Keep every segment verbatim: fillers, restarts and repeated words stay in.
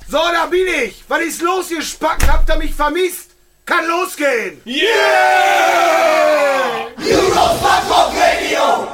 So, da bin ich. Was ist los, ihr Spacken? Habt ihr mich vermisst? Kann losgehen. Yeah! Eurofuck Radio!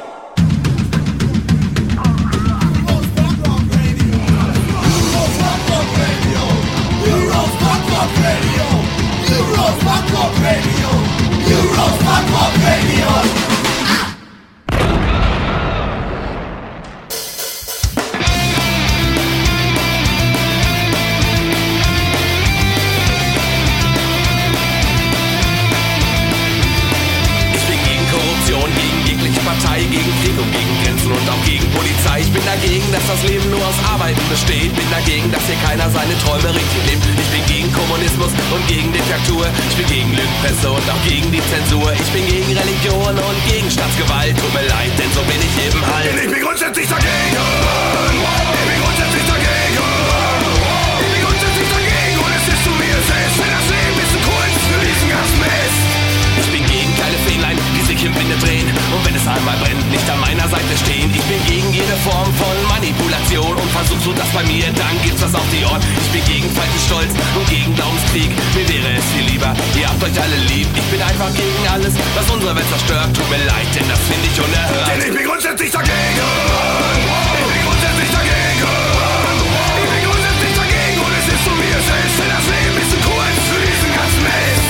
Partei, gegen Krieg und gegen Grenzen und auch gegen Polizei. Ich bin dagegen, dass das Leben nur aus Arbeiten besteht. Bin dagegen, dass hier keiner seine Träume richtig lebt. Ich bin gegen Kommunismus und gegen Diktatur. Ich bin gegen Lügenpresse und auch gegen die Zensur. Ich bin gegen Religion und gegen Staatsgewalt. Tut mir leid, denn so bin ich eben halt. Denn ich bin grundsätzlich dagegen. Ich bin grundsätzlich dagegen. Ich bin grundsätzlich dagegen und es ist so wie es ist. Denn das Leben ist ein Kunst für diesen ganzen Mist. Ich bin gegen kleine Fähnlein, die sich im Winde drehen. Und wenn es einmal brennt, nicht an meiner Seite stehen. Ich bin gegen jede Form von Manipulation. Und versuchst du das bei mir, dann gibt's was auf die Ohren. Ich bin gegen falschen Stolz und gegen Glaubenskrieg. Mir wäre es viel lieber, ihr habt euch alle lieb. Ich bin einfach gegen alles, was unsere Welt zerstört. Tut mir leid, denn das finde ich unerhört. Denn ich bin grundsätzlich dagegen. Ich bin grundsätzlich dagegen. Ich bin grundsätzlich dagegen und es ist so wie es ist. Denn das Leben ist ein Kunst für diesen ganzen Mist.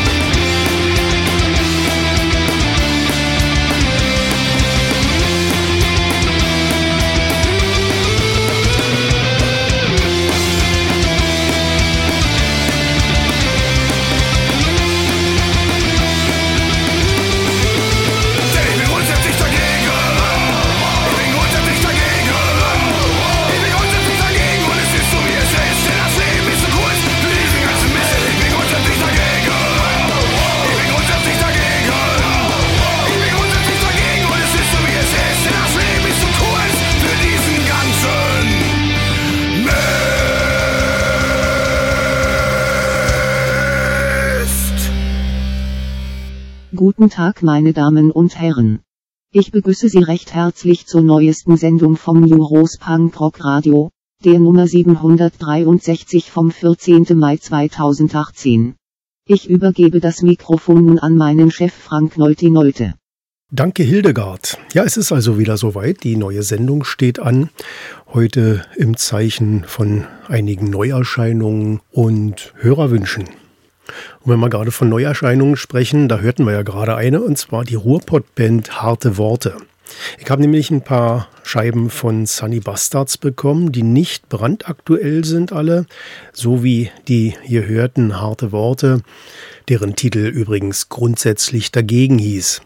Guten Tag, meine Damen und Herren. Ich begrüße Sie recht herzlich zur neuesten Sendung vom New Rose Punk Rock Radio, der Nummer siebenhundertdreiundsechzig vom vierzehnten Mai zweitausendachtzehn. Ich übergebe das Mikrofon nun an meinen Chef Frank Nolte-Nolte. Danke, Hildegard. Ja, es ist also wieder soweit. Die neue Sendung steht an. Heute im Zeichen von einigen Neuerscheinungen und Hörerwünschen. Und wenn wir gerade von Neuerscheinungen sprechen, da hörten wir ja gerade eine, und zwar die Ruhrpott-Band Harte Worte. Ich habe nämlich ein paar Scheiben von Sunny Bastards bekommen, die nicht brandaktuell sind alle, so wie die hier hörten Harte Worte, deren Titel übrigens grundsätzlich dagegen hieß.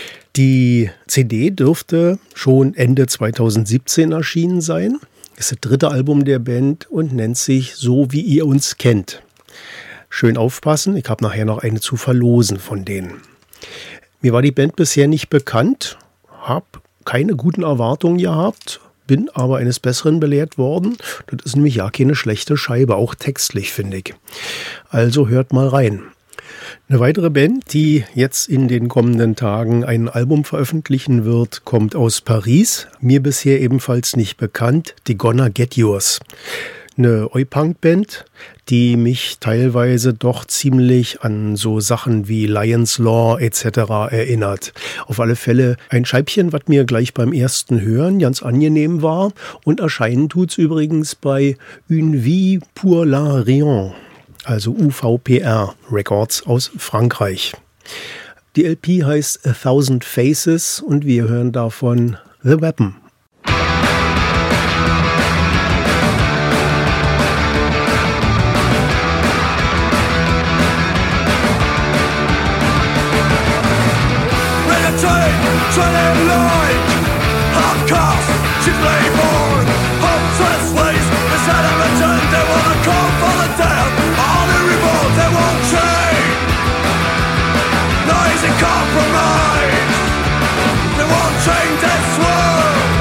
Die C D dürfte schon Ende zweitausendsiebzehn erschienen sein. Ist das dritte Album der Band und nennt sich So wie ihr uns kennt. Schön aufpassen, ich habe nachher noch eine zu verlosen von denen. Mir war die Band bisher nicht bekannt, habe keine guten Erwartungen gehabt, bin aber eines Besseren belehrt worden. Das ist nämlich ja keine schlechte Scheibe, auch textlich, finde ich. Also hört mal rein. Eine weitere Band, die jetzt in den kommenden Tagen ein Album veröffentlichen wird, kommt aus Paris. Mir bisher ebenfalls nicht bekannt, die Gonna Get Yours. Eine Oi-Punk-Band, die mich teilweise doch ziemlich an so Sachen wie Lions Law et cetera erinnert. Auf alle Fälle ein Scheibchen, was mir gleich beim ersten Hören ganz angenehm war. Und erscheinen tut's übrigens bei Une Vie pour la Rien, also U V P R Records aus Frankreich. Die L P heißt A Thousand Faces und wir hören davon The Weapon. Treading light, half cast, she's playborn. Hopes on its ways, the sad of a turn. They wanna call for the dead, all the revolt, they won't change. Noise and compromise, they won't change this world.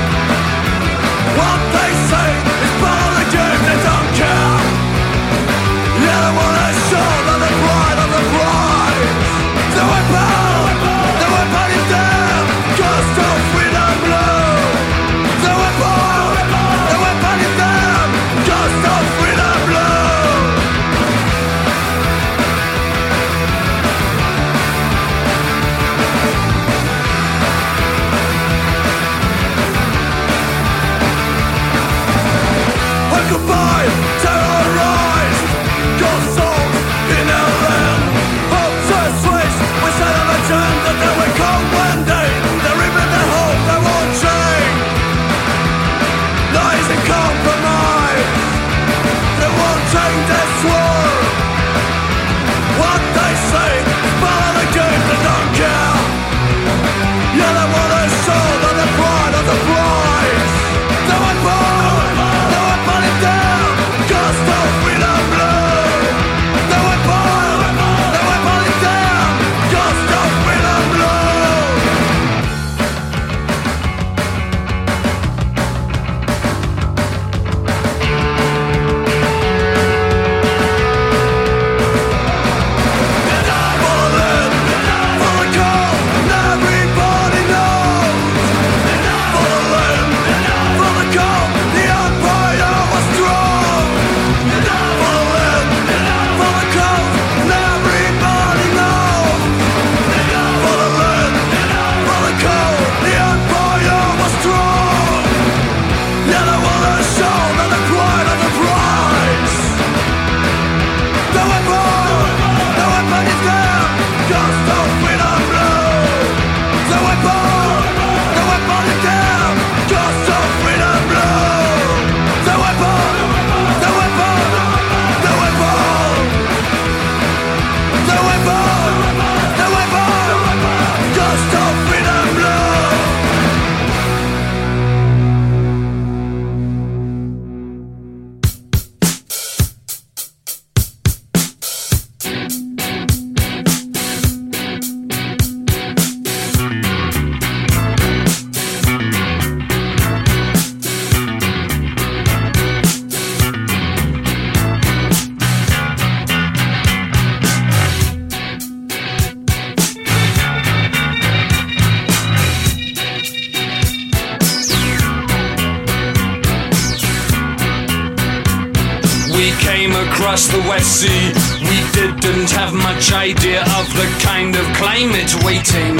we came across the West Sea, we didn't have much idea of the kind of climate waiting.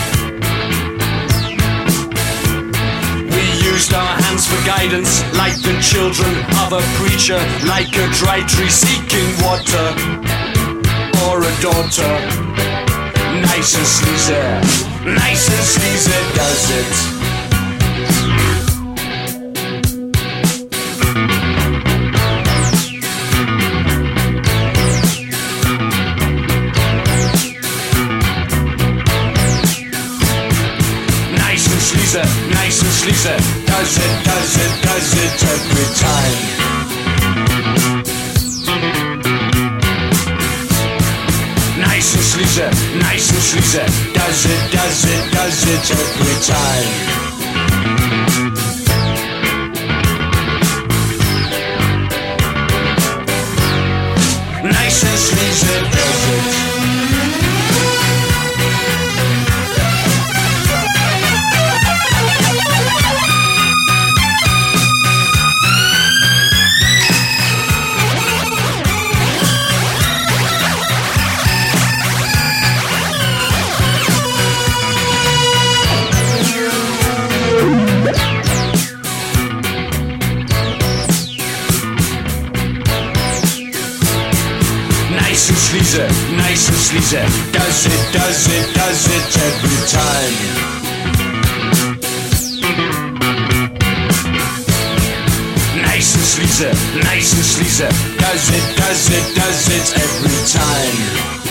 We used our hands for guidance, like the children of a preacher, like a dry tree seeking water, or a daughter. Nice and sleazy, nice and sleazy does it. Nice and sleazy, does it, does it, does it every time. Nice and sleazy, nice and sleazy, does it, does it, does it every time. Nice and sleazy, does it. Sleazy, nice and sleazy, does it, does it, does it every time. Nice and sleazy, nice and sleazy, does it, does it, does it every time.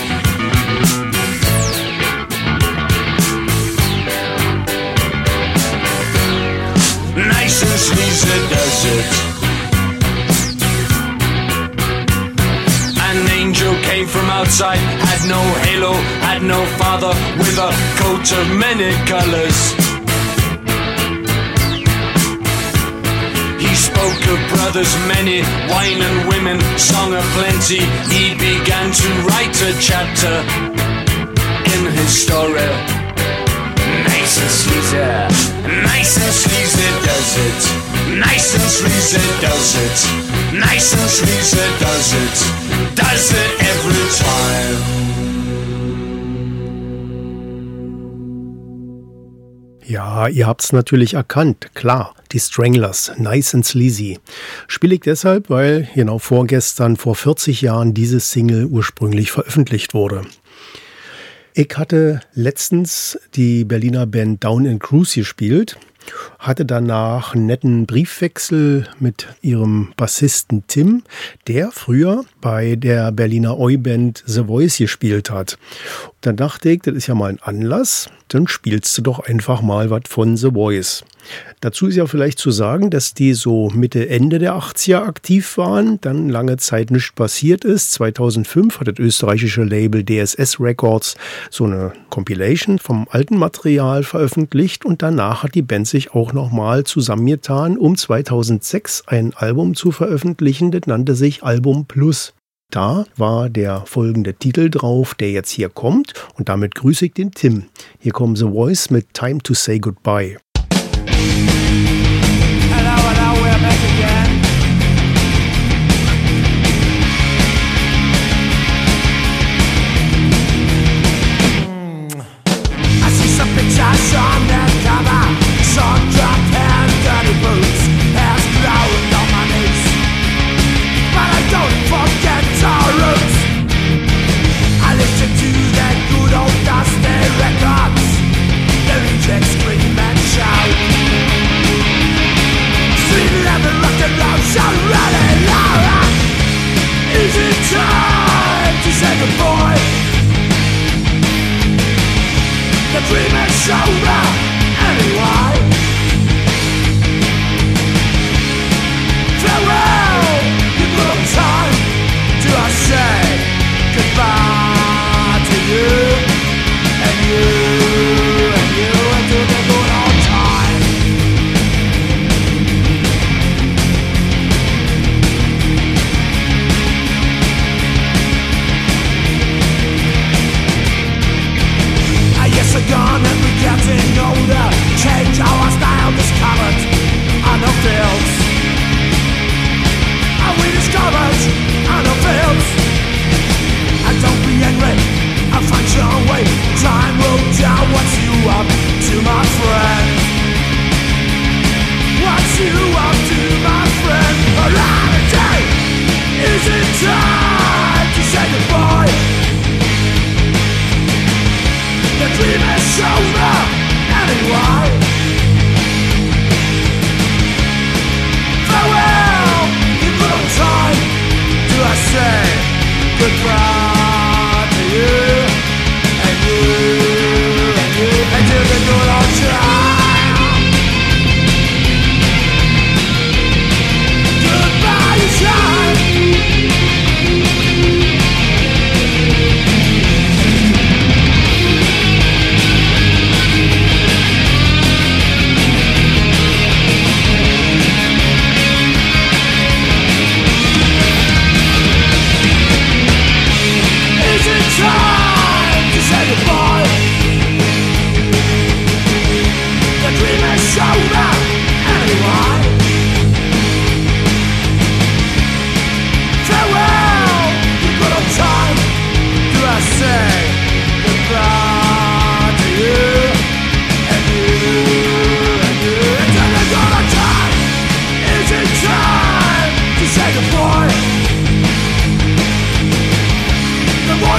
Nice and sleazy, does it. An angel came from outside, had no halo, had no father, with a coat of many colors. He spoke of brothers many, wine and women, song of plenty. He began to write a chapter in his story. Nice and sleazy, nice and sleazy does it. Nice and sleazy does it. Nice and sleazy does it. Does it every time. Ja, ihr habt's natürlich erkannt, klar, die Stranglers, Nice and Sleazy. Spiele ich deshalb, weil genau vorgestern, vor vierzig Jahren, diese Single ursprünglich veröffentlicht wurde. Ich hatte letztens die Berliner Band Down and Cruise gespielt, hatte danach einen netten Briefwechsel mit ihrem Bassisten Tim, der früher bei der Berliner Oi-Band The Voice gespielt hat. Dann dachte ich, das ist ja mal ein Anlass, dann spielst du doch einfach mal was von The Voice. Dazu ist ja vielleicht zu sagen, dass die so Mitte, Ende der achtziger aktiv waren, dann lange Zeit nichts passiert ist. zweitausendfünf hat das österreichische Label D S S Records so eine Compilation vom alten Material veröffentlicht und danach hat die Band sich auch nochmal zusammengetan, um zweitausendsechs ein Album zu veröffentlichen, das nannte sich Album Plus. Da war der folgende Titel drauf, der jetzt hier kommt und damit grüße ich den Tim. Hier kommt The Voice mit Time to Say Goodbye. Hello, hello, we're back again. Mm. I see some pictures on that cover, some dropped hair and dirty boots, hair's growing on my knees. But I don't forget our roots. I listen to that good old dusty records, the rejects scream and shout. Street level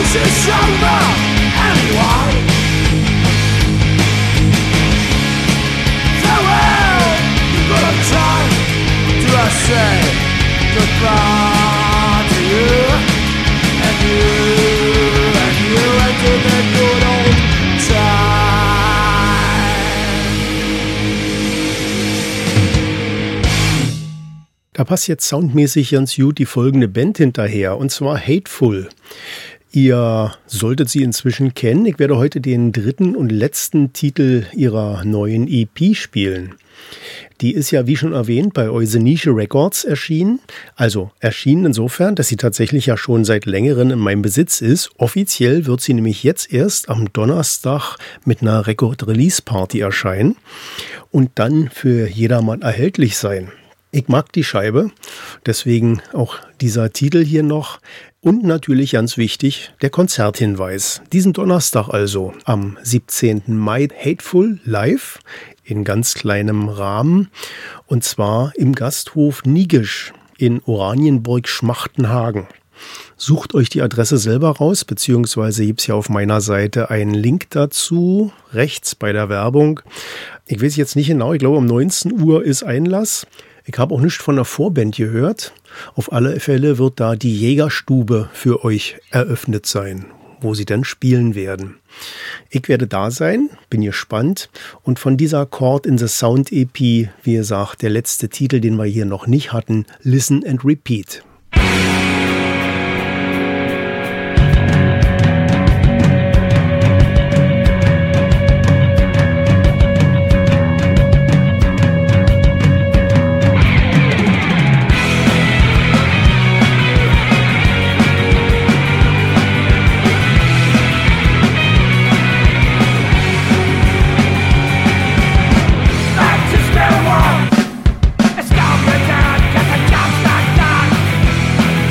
It's over anyway. Farewell, you've got a time. Do I say goodbye to you and you and you and to the good old time? Da passt jetzt soundmäßig ganz gut die folgende Band hinterher, und zwar Hateful. Ihr solltet sie inzwischen kennen. Ich werde heute den dritten und letzten Titel ihrer neuen E P spielen. Die ist ja, wie schon erwähnt, bei Eusenische Records erschienen. Also erschienen insofern, dass sie tatsächlich ja schon seit längerem in meinem Besitz ist. Offiziell wird sie nämlich jetzt erst am Donnerstag mit einer Record-Release-Party erscheinen und dann für jedermann erhältlich sein. Ich mag die Scheibe, deswegen auch dieser Titel hier noch. Und natürlich ganz wichtig, der Konzerthinweis. Diesen Donnerstag also, am siebzehnten Mai, Hateful live in ganz kleinem Rahmen. Und zwar im Gasthof Nigisch in Oranienburg-Schmachtenhagen. Sucht euch die Adresse selber raus, beziehungsweise gibt es ja auf meiner Seite einen Link dazu, rechts bei der Werbung. Ich weiß jetzt nicht genau, ich glaube um neunzehn Uhr ist Einlass. Ich habe auch nichts von der Vorband gehört. Auf alle Fälle wird da die Jägerstube für euch eröffnet sein, wo sie dann spielen werden. Ich werde da sein, bin gespannt. Und von dieser Chord in the Sound E P, wie gesagt, der letzte Titel, den wir hier noch nicht hatten, Listen and Repeat. It's gone, but down, got the job stuck done.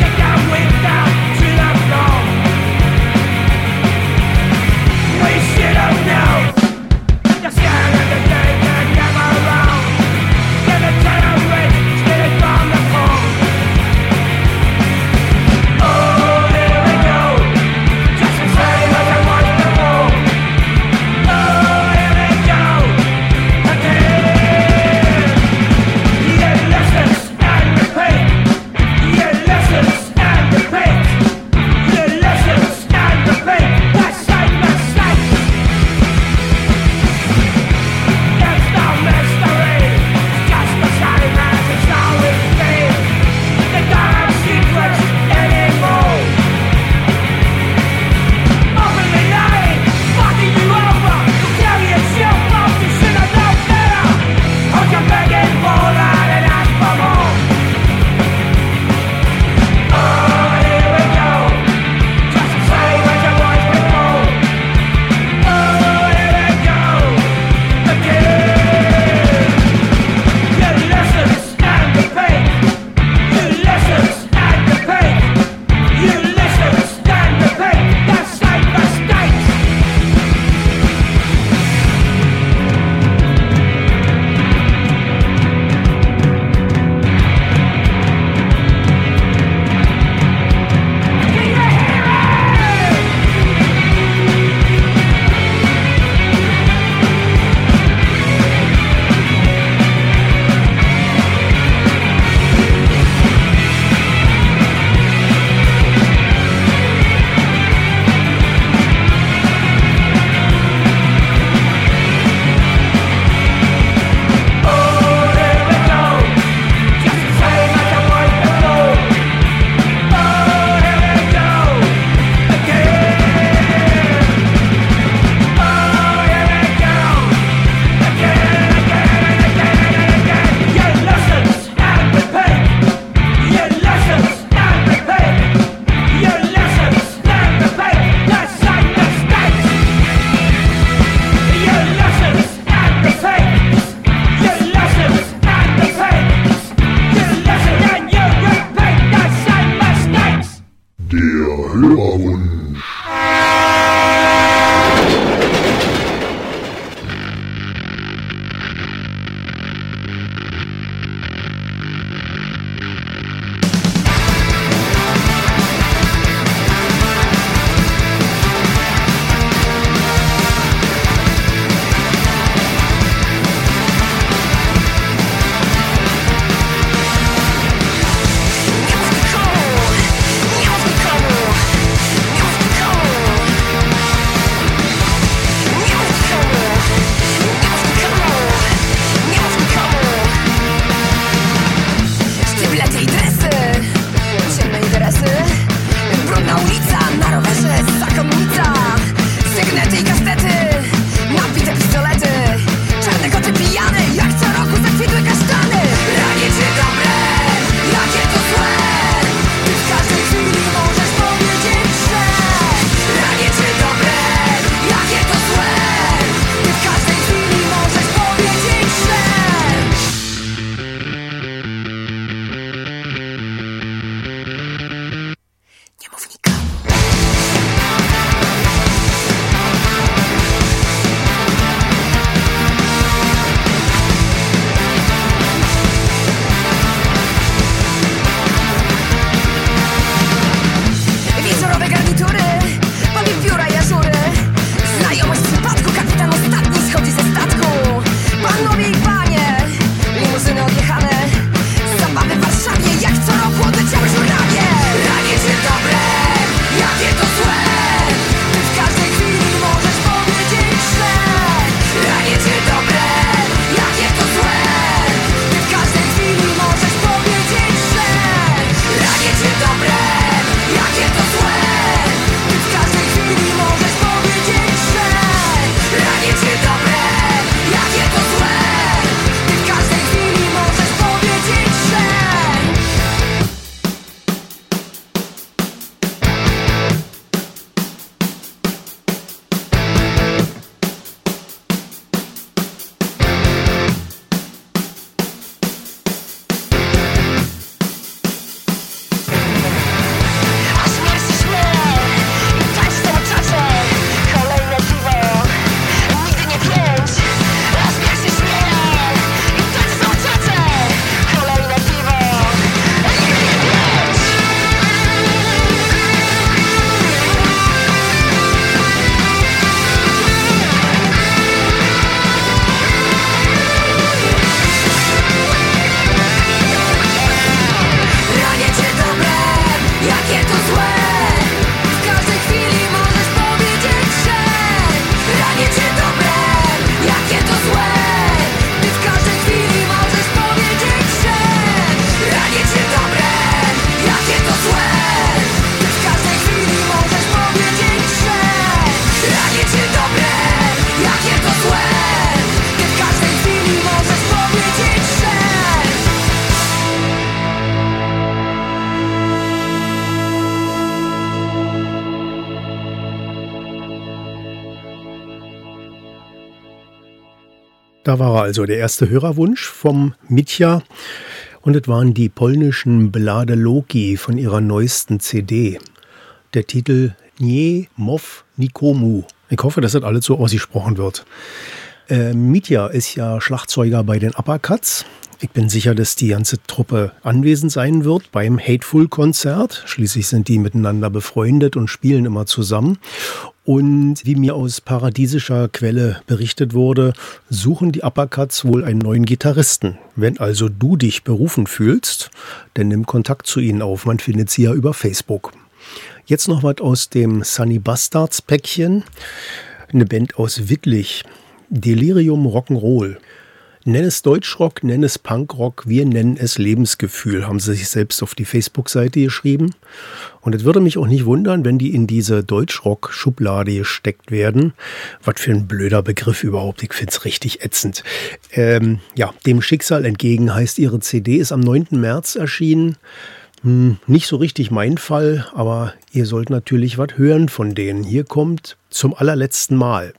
Da war also der erste Hörerwunsch vom Mitja und es waren die polnischen Blade Loki von ihrer neuesten C D. Der Titel Nie Mow Nikomu. Ich hoffe, dass das alles so ausgesprochen wird. Äh, Mitja ist ja Schlagzeuger bei den Uppercuts. Ich bin sicher, dass die ganze Truppe anwesend sein wird beim Hateful-Konzert. Schließlich sind die miteinander befreundet und spielen immer zusammen. Und wie mir aus paradiesischer Quelle berichtet wurde, suchen die Uppercuts wohl einen neuen Gitarristen. Wenn also du dich berufen fühlst, dann nimm Kontakt zu ihnen auf. Man findet sie ja über Facebook. Jetzt noch was aus dem Sunny Bastards Päckchen. Eine Band aus Wittlich. Delirium Rock'n'Roll. Nenn es Deutschrock, nenn es Punkrock, wir nennen es Lebensgefühl, haben sie sich selbst auf die Facebook-Seite geschrieben. Und es würde mich auch nicht wundern, wenn die in diese Deutschrock-Schublade gesteckt werden. Was für ein blöder Begriff überhaupt, ich find's richtig ätzend. Ähm, ja, dem Schicksal entgegen heißt ihre C D, ist am neunten März erschienen. Hm, nicht so richtig mein Fall, aber ihr sollt natürlich was hören von denen. Hier kommt Zum allerletzten Mal.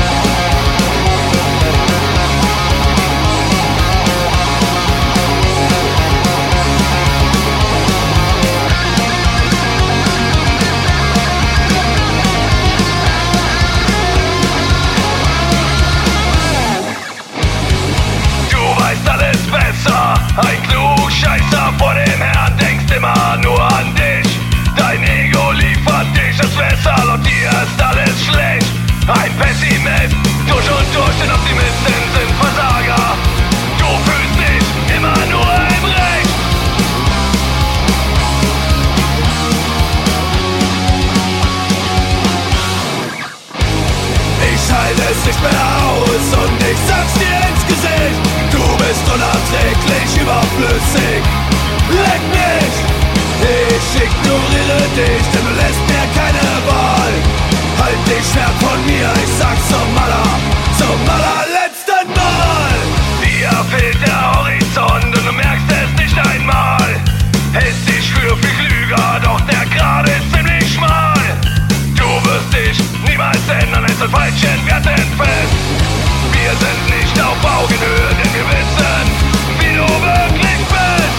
Ein Klugscheißer vor dem Herrn, denkst immer nur an dich. Dein Ego liefert dich das Messer, laut dir ist alles schlecht. Ein Pessimist, durch und durch, denn Optimisten sind Versager. Du fühlst dich immer nur im Recht. Ich halte es nicht mehr aus und ich sag's dir ins Gesicht. Du bist unerträglich überflüssig. Leck mich! Ich ignoriere dich, denn du lässt mir keine Wahl. Halt dich fern von mir, ich sag's zum aller, zum allerletzten Mal. Dir fehlt der Horizont und du merkst es nicht einmal. Hältst dich für viel klüger, doch der Grat ist ziemlich schmal. Du wirst dich niemals ändern, es sind falschen Werten fest. Wir sind nicht auf Augenhöhe, denn wir wissen, wie du wirklich bist.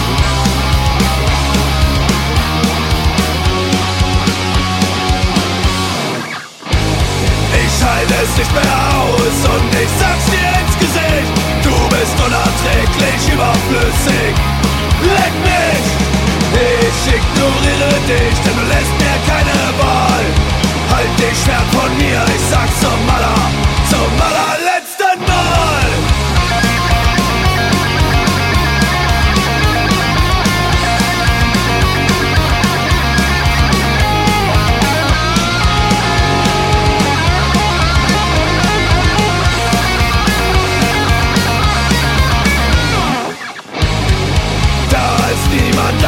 Ich halte es nicht mehr aus und ich sag's dir ins Gesicht. Du bist unerträglich überflüssig. Leck mich! Ich ignoriere dich, denn du lässt mir keine Wahl. Halt dich fern von mir, ich sag's zum aller, zum allerletzten Mal. Da ist niemand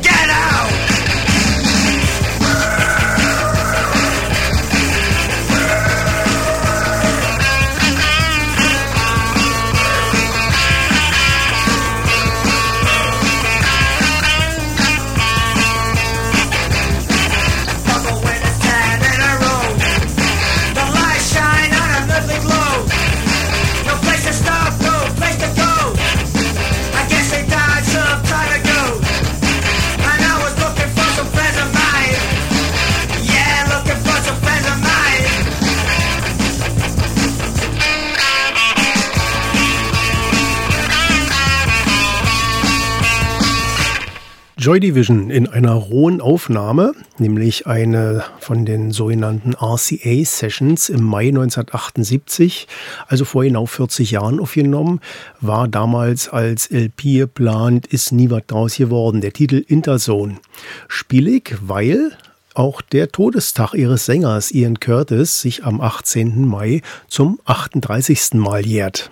get out. Joy Division in einer rohen Aufnahme, nämlich eine von den sogenannten R C A-Sessions im Mai neunzehnhundertachtundsiebzig, also vor genau vierzig Jahren aufgenommen, war damals als L P geplant, ist nie was draus geworden. Der Titel Interzone. Spielig, weil auch der Todestag ihres Sängers Ian Curtis sich am achtzehnten Mai zum achtunddreißigsten Mal jährt.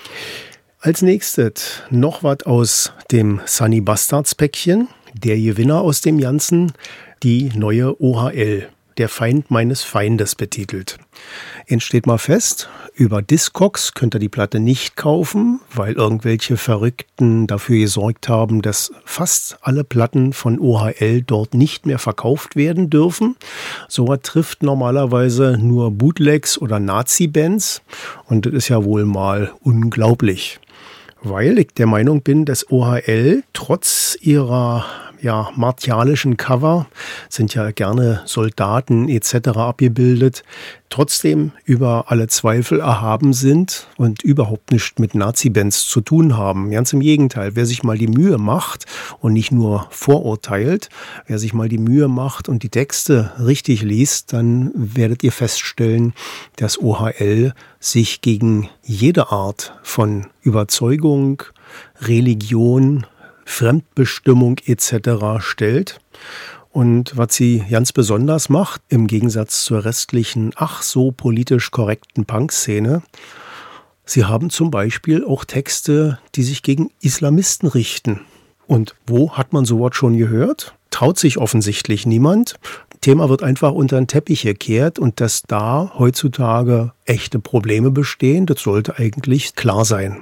Als nächstes noch was aus dem Sunny Bastards Päckchen. Der Gewinner aus dem Ganzen, die neue O H L, der Feind meines Feindes betitelt. Entsteht mal fest, über Discogs könnt ihr die Platte nicht kaufen, weil irgendwelche Verrückten dafür gesorgt haben, dass fast alle Platten von O H L dort nicht mehr verkauft werden dürfen. So trifft normalerweise nur Bootlegs oder Nazi-Bands und das ist ja wohl mal unglaublich. Weil ich der Meinung bin, dass O H L trotz ihrer ja, martialischen Cover, sind ja gerne Soldaten et cetera abgebildet, trotzdem über alle Zweifel erhaben sind und überhaupt nichts mit Nazi-Bands zu tun haben. Ganz im Gegenteil, wer sich mal die Mühe macht und nicht nur vorurteilt, wer sich mal die Mühe macht und die Texte richtig liest, dann werdet ihr feststellen, dass O H L sich gegen jede Art von Überzeugung, Religion, Fremdbestimmung et cetera stellt. Und was sie ganz besonders macht, im Gegensatz zur restlichen, ach so politisch korrekten Punk-Szene, sie haben zum Beispiel auch Texte, die sich gegen Islamisten richten. Und wo hat man sowas schon gehört? Traut sich offensichtlich niemand. Thema wird einfach unter den Teppich gekehrt und dass da heutzutage echte Probleme bestehen, das sollte eigentlich klar sein.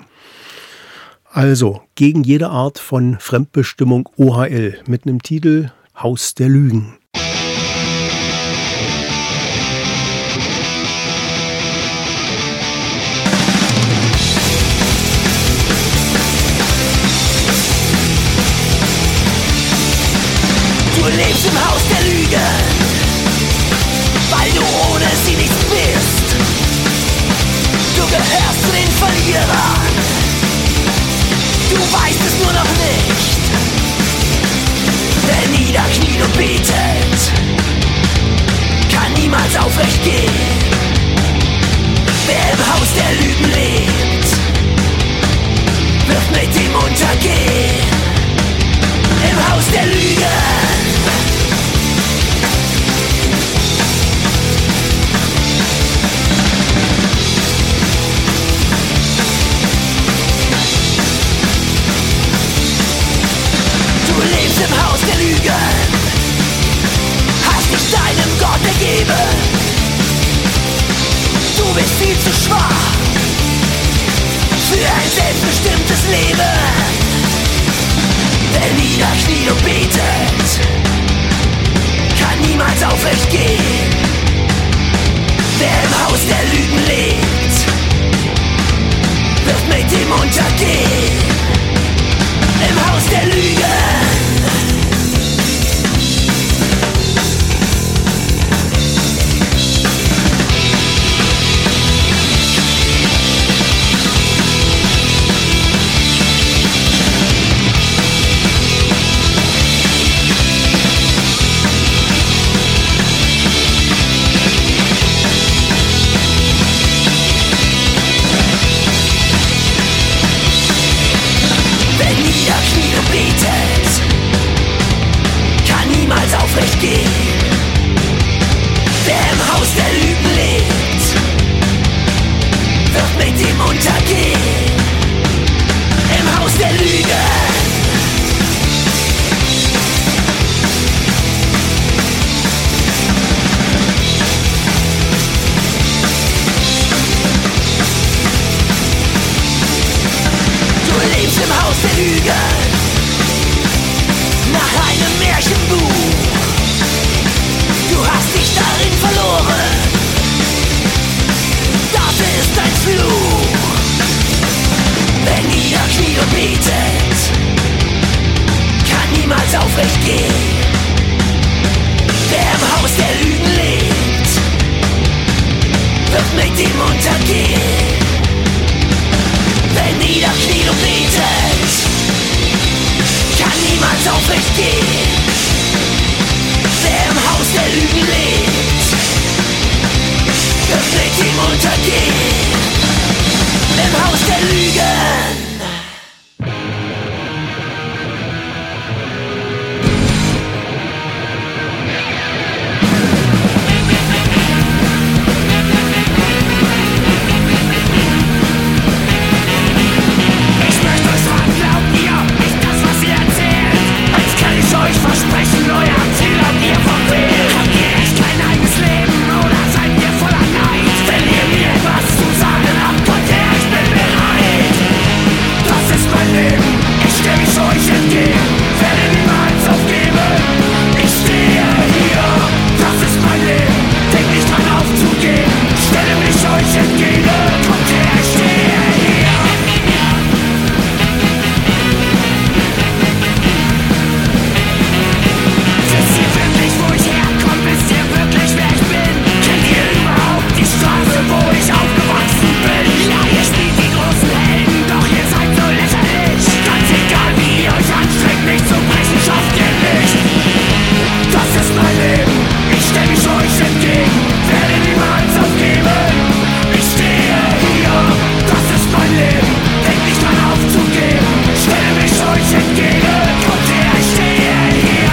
Also, gegen jede Art von Fremdbestimmung O H L mit einem Titel Haus der Lügen. Du lebst im Haus der Lügen, weil du ohne sie nichts bist. Du gehörst zu den Verlierern. Du weißt es nur noch nicht. Wer niederkniet und betet, kann niemals aufrecht gehen. Wer im Haus der Lügen lebt, wird mit ihm untergehen. Im Haus der Lügen. Du lebst im Haus der Lügen, hast dich deinem Gott ergeben. Du bist viel zu schwach für ein selbstbestimmtes Leben. Wer niederkniet und betet, aufrecht gehen. Wer im Haus der Lügen lebt, wird mit ihm untergehen. Wer niederkniet und betet, kann niemals aufrecht gehen. Wer im Haus der Lügen lebt, wird mit ihm untergehen. Im Haus der Lügen. Euch versprechen, euer Ziel habt ihr verfehlt. Habt ihr echt kein eigenes Leben oder seid ihr voller Neid? Wenn ihr mir etwas zu sagen habt, Gott, Herr, ich bin bereit. Das ist mein Leben, ich stell mich euch entgegen, werde niemals aufgeben. Ich stehe hier, das ist mein Leben, denk nicht dran aufzugeben. Stelle mich euch entgegen, Gott, Herr, ich stehe hier. Wo ich aufgewachsen bin. Ja, ihr spielt die großen Helden, doch ihr seid so lächerlich. Ganz egal wie ihr euch anstrengt, nicht zu brechen schafft ihr nicht. Das ist mein Leben, ich stell mich euch entgegen, werde niemals aufgeben. Ich stehe hier, das ist mein Leben, denk nicht dran aufzugeben. Stelle mich euch entgegen, kommt her, ich stehe hier.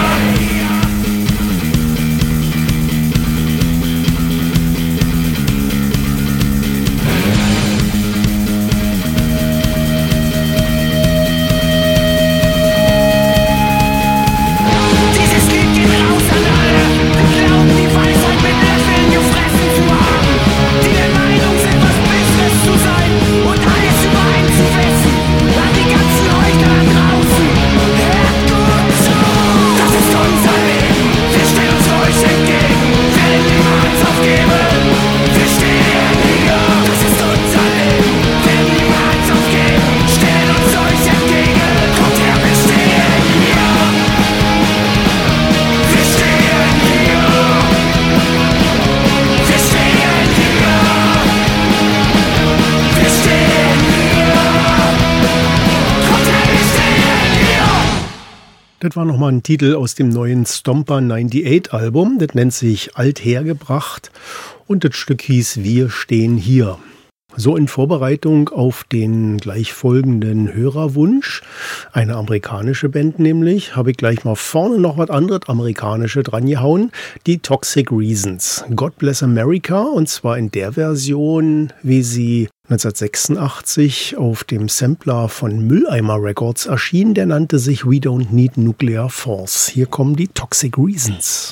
Das war nochmal ein Titel aus dem neuen Stomper achtundneunzig Album. Das nennt sich Althergebracht und das Stück hieß Wir stehen hier. So in Vorbereitung auf den gleich folgenden Hörerwunsch, eine amerikanische Band nämlich, habe ich gleich mal vorne noch was anderes Amerikanische dran gehauen, die Toxic Reasons. God Bless America, und zwar in der Version, wie sie neunzehnhundertsechsundachtzig auf dem Sampler von Mülleimer Records erschien, der nannte sich We Don't Need Nuclear Force. Hier kommen die Toxic Reasons.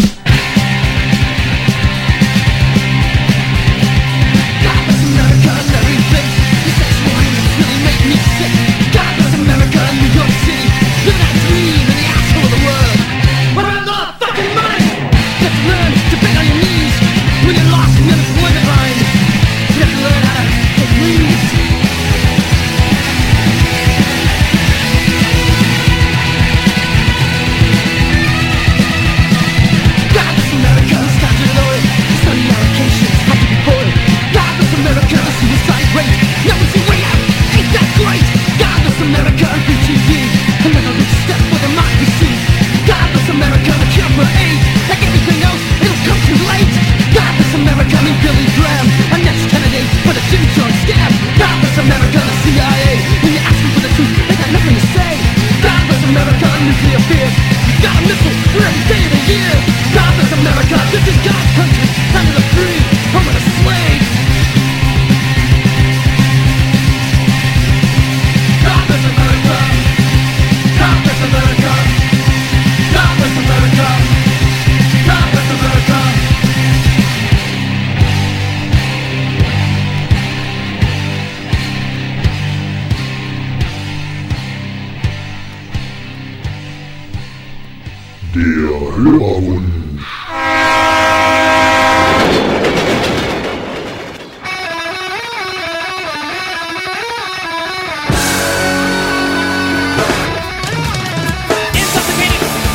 Hörerwunsch. Intoxicating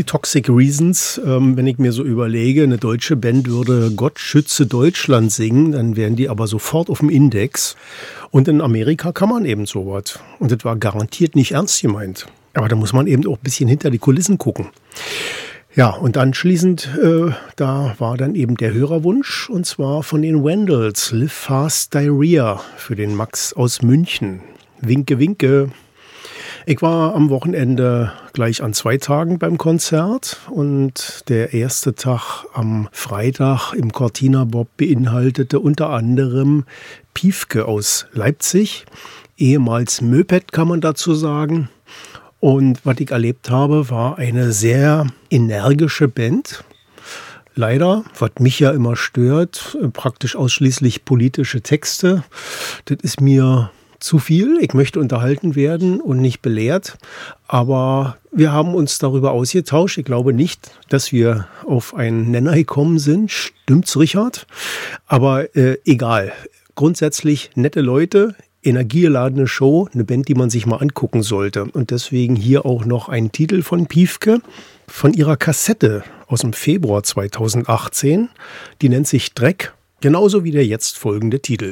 Toxic Reasons. Ähm, wenn ich mir so überlege, eine deutsche Band würde Gott schütze Deutschland singen, dann wären die aber sofort auf dem Index. Und in Amerika kann man eben sowas. Und das war garantiert nicht ernst gemeint. Aber da muss man eben auch ein bisschen hinter die Kulissen gucken. Ja, und anschließend, äh, da war dann eben der Hörerwunsch, und zwar von den Vandals, Live Fast Diarrhea, für den Max aus München. Winke, winke. Ich war am Wochenende gleich an zwei Tagen beim Konzert und der erste Tag am Freitag im Cortina Bob beinhaltete unter anderem Piefke aus Leipzig, ehemals Möpet kann man dazu sagen. Und was ich erlebt habe, war eine sehr energische Band. Leider, was mich ja immer stört, praktisch ausschließlich politische Texte. Das ist mir zu viel. Ich möchte unterhalten werden und nicht belehrt. Aber wir haben uns darüber ausgetauscht. Ich glaube nicht, dass wir auf einen Nenner gekommen sind. Stimmt's, Richard? Aber äh, egal. Grundsätzlich nette Leute. Energiegeladene Show, eine Band, die man sich mal angucken sollte. Und deswegen hier auch noch ein Titel von Piefke, von ihrer Kassette aus dem Februar zweitausendachtzehn. Die nennt sich Dreck, genauso wie der jetzt folgende Titel.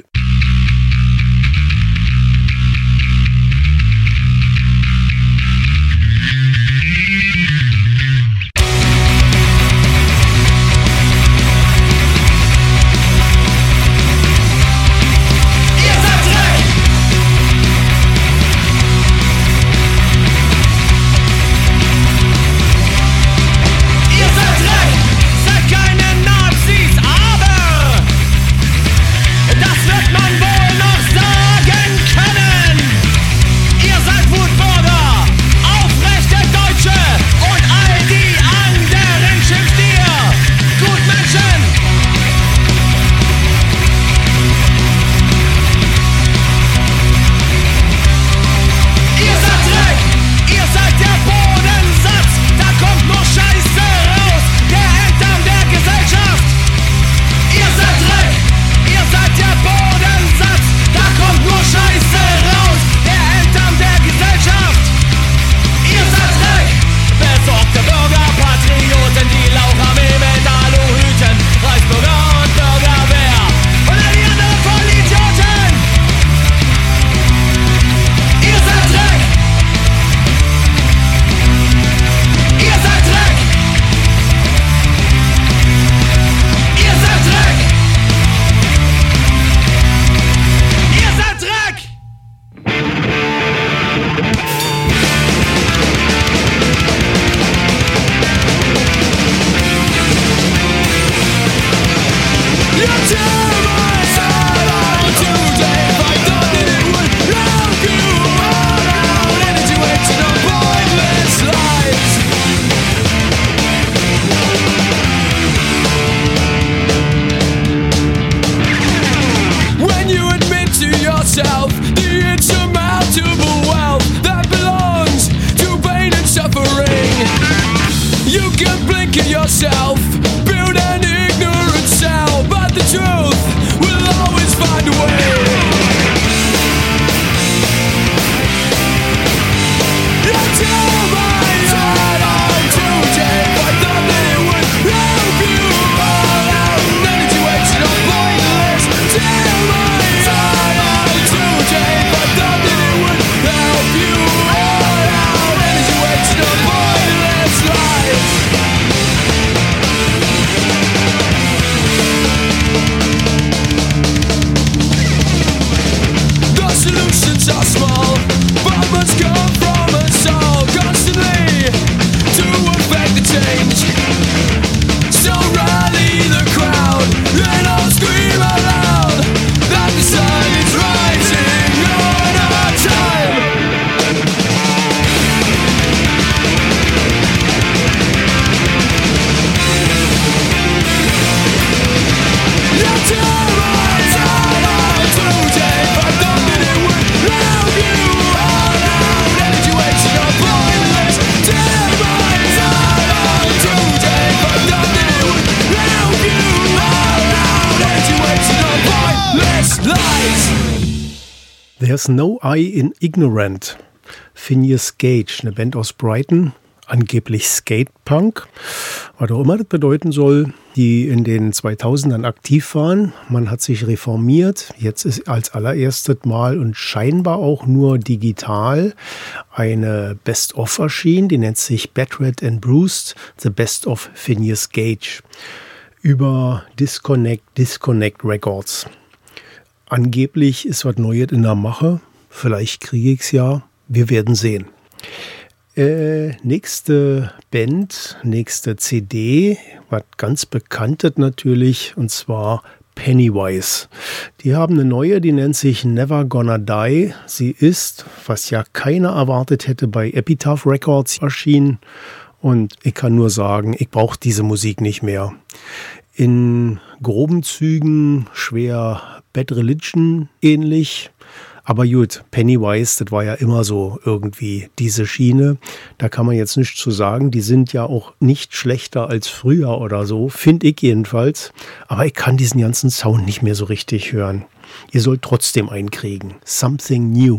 There's No I in Ignorant. Phineas Gage, eine Band aus Brighton, angeblich Skatepunk, was auch immer das bedeuten soll, die in den zweitausendern aktiv waren. Man hat sich reformiert. Jetzt ist als allererstes Mal und scheinbar auch nur digital eine Best-of erschienen. Die nennt sich Battered and Bruised, The Best of Phineas Gage. Über Disconnect, Disconnect Records. Angeblich ist was Neues in der Mache. Vielleicht kriege ich es ja. Wir werden sehen. Äh, nächste Band, nächste C D, was ganz Bekanntes natürlich, und zwar Pennywise. Die haben eine neue, die nennt sich Never Gonna Die. Sie ist, was ja keiner erwartet hätte, bei Epitaph Records erschienen. Und ich kann nur sagen, ich brauche diese Musik nicht mehr. In groben Zügen schwer Bad Religion ähnlich. Aber gut, Pennywise, das war ja immer so irgendwie diese Schiene. Da kann man jetzt nichts zu sagen. Die sind ja auch nicht schlechter als früher oder so, finde ich jedenfalls. Aber ich kann diesen ganzen Sound nicht mehr so richtig hören. Ihr sollt trotzdem einkriegen. Something New.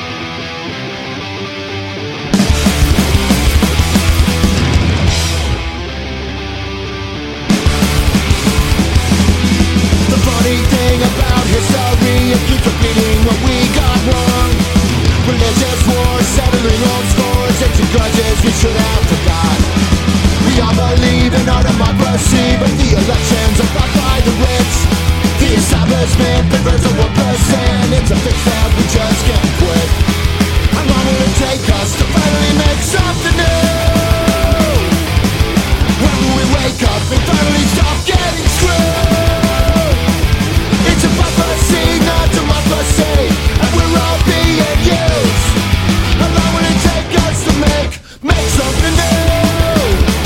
History, it keeps repeating what we got wrong. Religious wars, settling old scores, ancient grudges we should have forgot. We all believe in our democracy, but the elections are fought by the rich. The establishment prefers a one percent. It's a fix that we just can't quit. How long will it take us to finally make something new? When will we wake up and finally stop getting screwed? It's a prophecy, not democracy, and we're all being used. How long will it take us to make, make something new?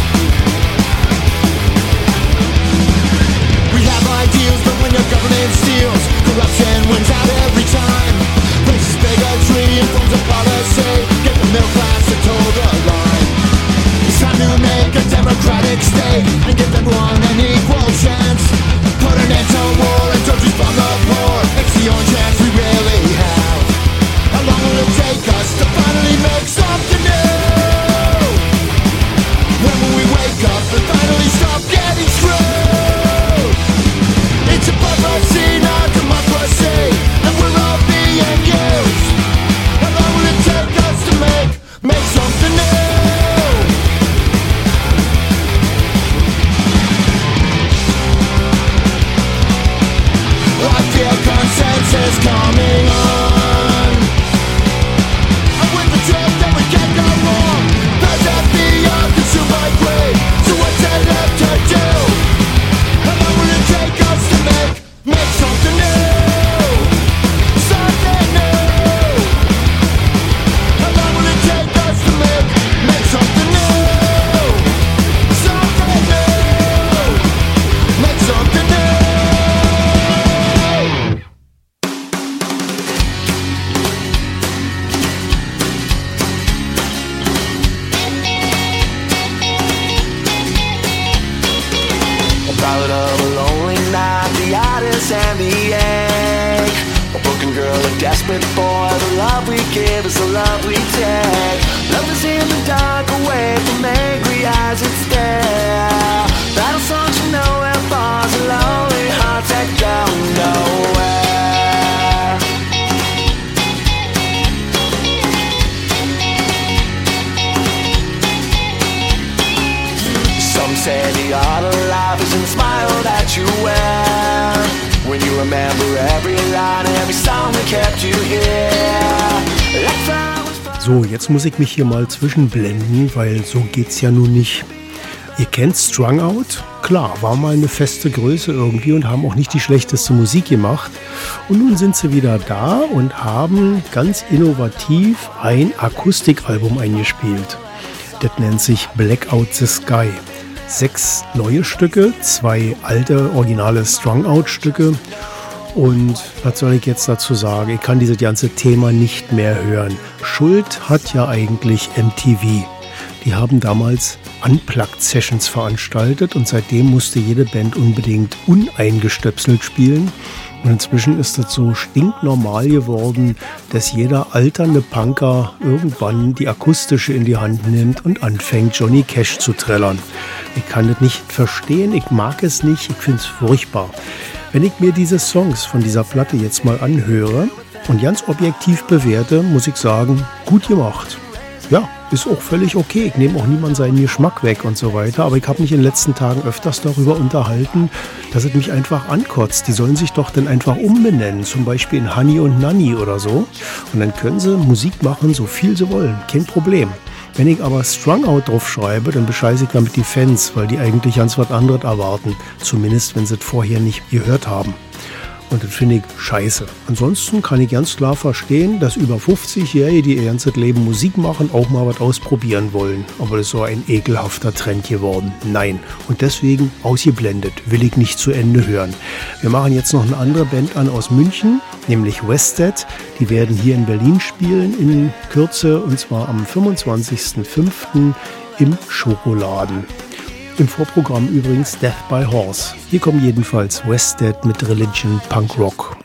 We have ideals, but when your government steals, corruption wins out every time. Racist bigotry and forms of policy, get the middle class to toe the line. It's time to make a democratic state and give everyone an equal chance. Put an end to war and don't just bomb the poor. It's the only chance we really have. How long will it take us to finally make something new? When will we wake up and finally stop getting screwed? It's a prophecy, not democracy, and we're all being used. How long will it take us to make, make something new? I feel consensus coming on. And with the truth that we can't go wrong, those that be are consumed by greed. So what's there left to do? How long will it take us to make, make something new? Something new. How long will it take us to make, make something new? Something new. Make something new. And the egg, a broken girl, a desperate boy. The love we give is the love we take. Love is in the dark, away from angry eyes, it's there. Battle songs from nowhere, bars and lonely hearts that go nowhere. Some say the art of life is inspired that you wear. When you remember every line and every song that kept you here. So, jetzt muss ich mich hier mal zwischenblenden, weil so geht's ja nun nicht. Ihr kennt Strung Out? Klar, war mal eine feste Größe irgendwie und haben auch nicht die schlechteste Musik gemacht. Und nun sind sie wieder da und haben ganz innovativ ein Akustikalbum eingespielt. Das nennt sich Blackout the Sky. Sechs neue Stücke, zwei alte, originale Strung-Out-Stücke. Und was soll ich jetzt dazu sagen? Ich kann dieses ganze Thema nicht mehr hören. Schuld hat ja eigentlich M T V. Die haben damals Unplugged-Sessions veranstaltet und seitdem musste jede Band unbedingt uneingestöpselt spielen. Und inzwischen ist es so stinknormal geworden, dass jeder alternde Punker irgendwann die akustische in die Hand nimmt und anfängt, Johnny Cash zu trällern. Ich kann das nicht verstehen, ich mag es nicht, ich finde es furchtbar. Wenn ich mir diese Songs von dieser Platte jetzt mal anhöre und ganz objektiv bewerte, muss ich sagen, gut gemacht. Ja, ist auch völlig okay. Ich nehme auch niemand seinen Geschmack weg und so weiter. Aber ich habe mich in den letzten Tagen öfters darüber unterhalten, dass es mich einfach ankotzt. Die sollen sich doch dann einfach umbenennen. Zum Beispiel in Honey und Nanny oder so. Und dann können sie Musik machen, so viel sie wollen. Kein Problem. Wenn ich aber Strung Out drauf schreibe, dann bescheiße ich damit die Fans, weil die eigentlich ganz was anderes erwarten. Zumindest, wenn sie es vorher nicht gehört haben. Und das finde ich scheiße. Ansonsten kann ich ganz klar verstehen, dass über fünfzigjährige, die ihr ganzes Leben Musik machen, auch mal was ausprobieren wollen. Aber das ist so ein ekelhafter Trend geworden. Nein. Und deswegen ausgeblendet. Will ich nicht zu Ende hören. Wir machen jetzt noch eine andere Band an aus München, nämlich Wested. Die werden hier in Berlin spielen in Kürze, und zwar am fünfundzwanzigsten fünften im Schokoladen. Im Vorprogramm übrigens Death by Horse. Hier kommen jedenfalls Wested mit Religion Punk Rock.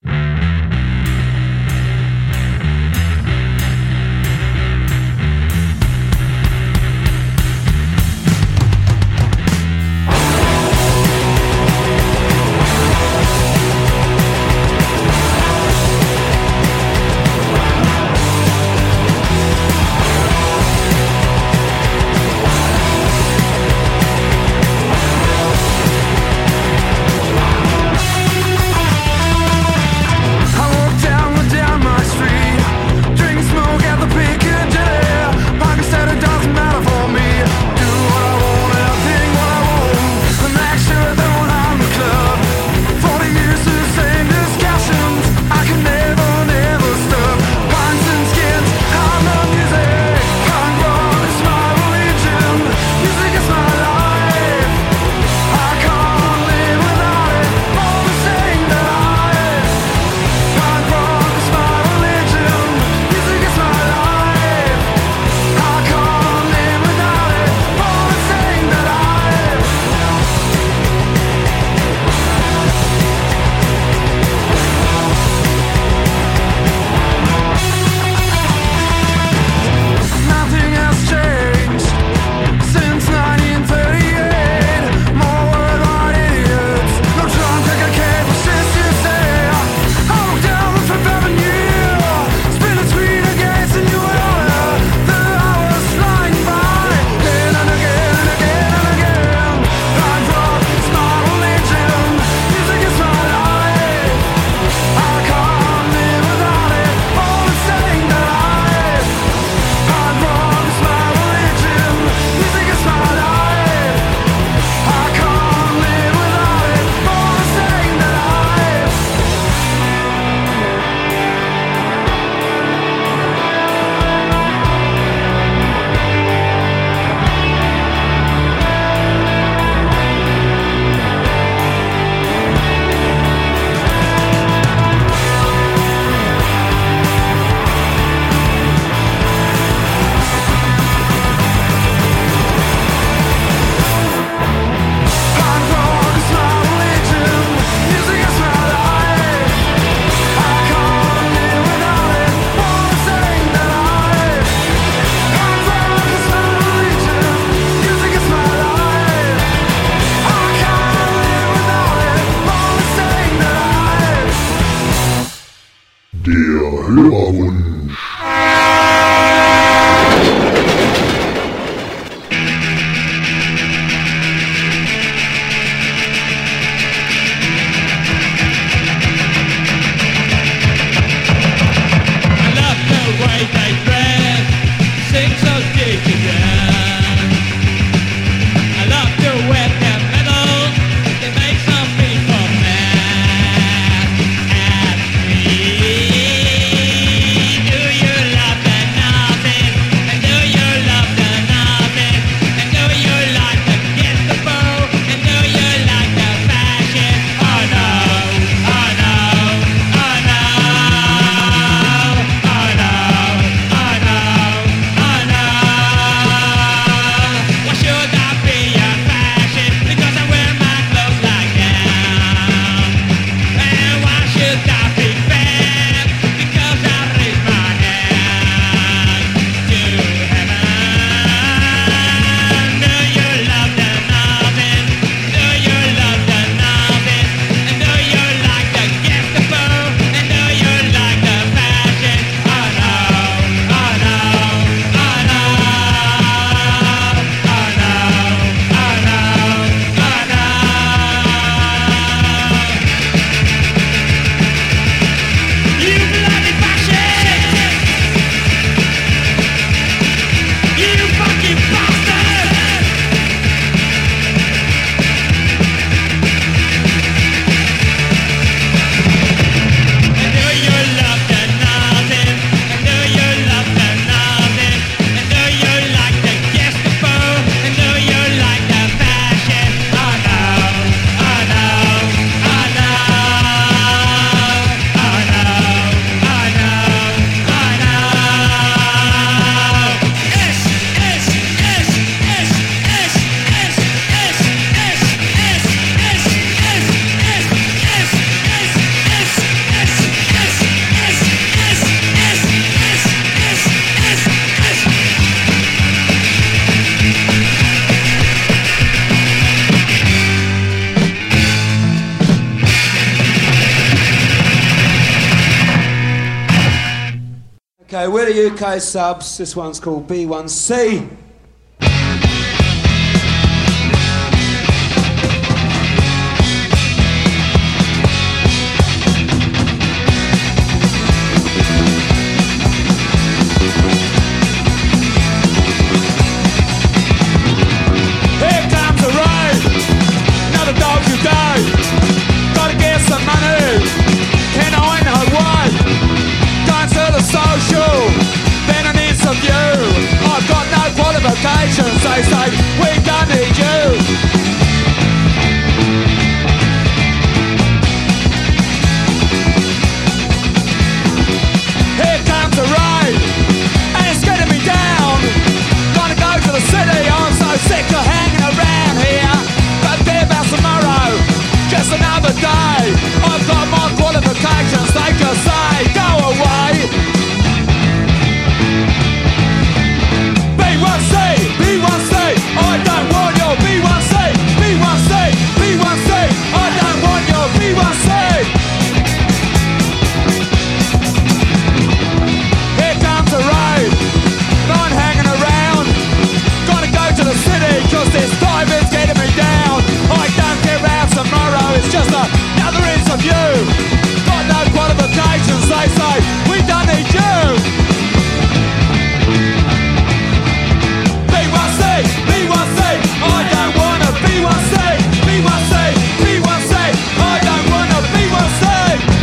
Hörerwunsch. Okay, we're the U K subs. This one's called B one C. They say, we don't need you. Here comes the rain, and it's getting me down. Gonna go to the city, I'm so sick of hanging around here. But there about tomorrow, just another day. I've got my qualifications, they just say, go away. B one C, B one C, I don't want your B one C, B one C, B one C, I don't want your B one C. Here comes the rain, not hanging around. Gotta go to the city, cause this time is getting me down. I don't care about tomorrow, it's just another interview. Got no qualifications, they say, we don't need you. B one C, I don't want a B one C, B one C, B one C, I don't want a B one C.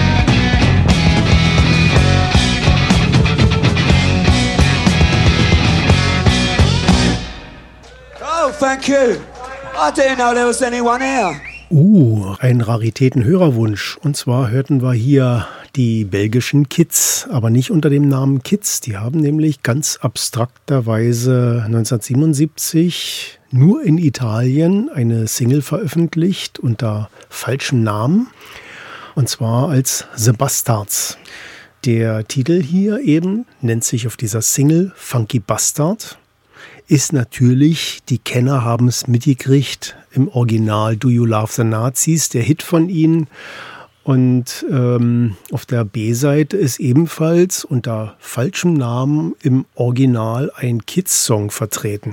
Oh, thank you. I didn't know there was anyone here. Uh, ein Raritäten-Hörerwunsch. Und zwar hörten wir hier die belgischen Kids, aber nicht unter dem Namen Kids. Die haben nämlich ganz abstrakterweise neunzehnhundertsiebenundsiebzig nur in Italien eine Single veröffentlicht unter falschem Namen. Und zwar als The Bastards. Der Titel hier eben nennt sich auf dieser Single Funky Bastard. Ist natürlich, die Kenner haben es mitgekriegt, im Original Do You Love the Nazis, der Hit von ihnen. Und ähm, auf der B-Seite ist ebenfalls unter falschem Namen im Original ein Kids-Song vertreten.